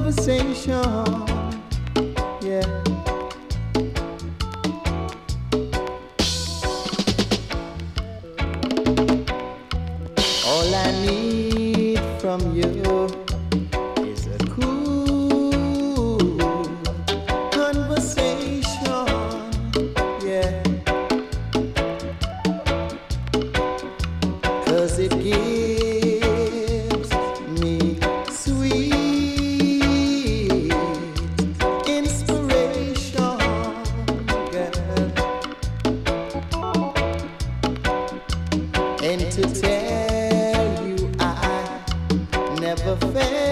conversation. Yeah. All I need from you is a cool conversation. Yeah. 'Cause it gives me sweet inspiration, girl. And to tell you I never felt